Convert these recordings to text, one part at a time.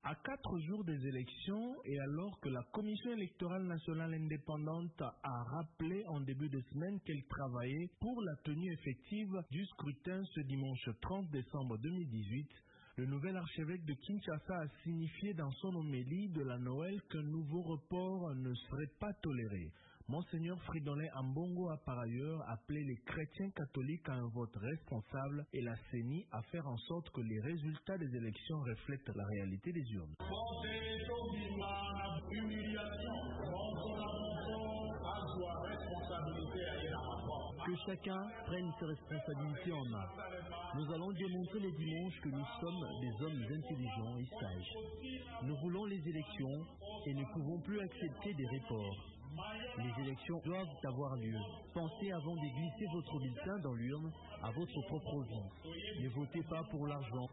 À 4 jours des élections et alors que la Commission électorale nationale indépendante a rappelé en début de semaine qu'elle travaillait pour la tenue effective du scrutin ce dimanche 30 décembre 2018, le nouvel archevêque de Kinshasa a signifié dans son homélie de la Noël qu'un nouveau report ne serait pas toléré. Monseigneur Fridolin Ambongo a par ailleurs appelé les chrétiens catholiques à un vote responsable et la CENI à faire en sorte que les résultats des élections reflètent la réalité des urnes. Que chacun prenne ses responsabilités en main. Nous allons démontrer les dimanches que nous sommes des hommes intelligents et sages. Nous voulons les élections et ne pouvons plus accepter des reports. Les élections doivent avoir lieu. Pensez avant de glisser votre bulletin dans l'urne à votre propre vie. Ne votez pas pour l'argent.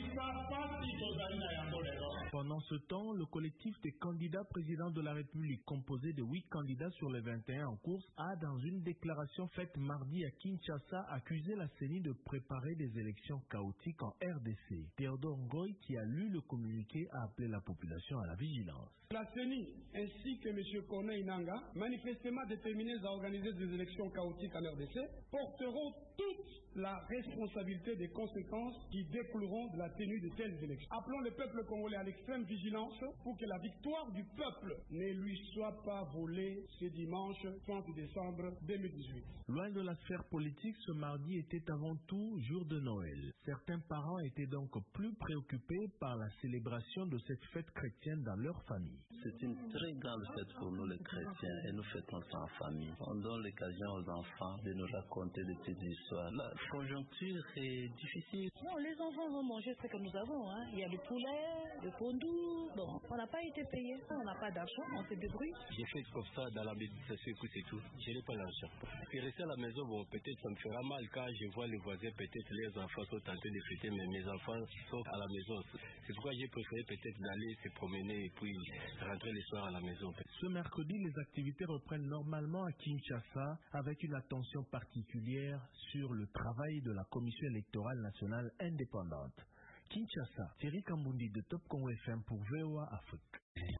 Pendant ce temps, le collectif des candidats présidents de la République, composé de 8 candidats sur les 21 en course, a dans une déclaration faite mardi à Kinshasa accusé la CENI de préparer des élections chaotiques en RDC. Théodore Ngoy, qui a lu le communiqué, a appelé la population à la vigilance. La CENI ainsi que M. Corneille Nangaa, manifestement déterminés à organiser des élections chaotiques en RDC, porteront toute la responsabilité des conséquences qui découleront de la tenue de telles élections. Appelons le peuple congolais à l'extrême vigilance pour que la victoire du peuple ne lui soit pas volée ce dimanche 30 décembre 2018. Loin de la sphère politique, ce mardi était avant tout jour de Noël. Certains parents étaient donc plus préoccupés par la célébration de cette fête chrétienne dans leur famille. C'est une très grande fête pour nous les chrétiens et nous fêtons ça en famille. On donne l'occasion aux enfants de nous raconter des petites histoires. La conjoncture est difficile. Non, les enfants vont manger ce que nous avons. Il y a le poulet, le fondue. Bon, on n'a pas été payé. On n'a pas d'argent, on se débrouille. J'ai fait comme ça dans la méditation, écoute, c'est tout. Je n'ai pas l'argent. Et rester à la maison, bon, peut-être ça me fera mal quand je vois les voisins, peut-être les enfants sont en train de fêter, mais mes enfants sont à la maison. C'est pourquoi j'ai préféré peut-être d'aller se promener et puis rentrer le soir à la maison. Ce mercredi, les activités reprennent normalement à Kinshasa avec une attention particulière sur le travail de la Commission électorale nationale indépendante. Kinshasa, Thierry Kambundi de Top Congo FM pour VOA Afrique.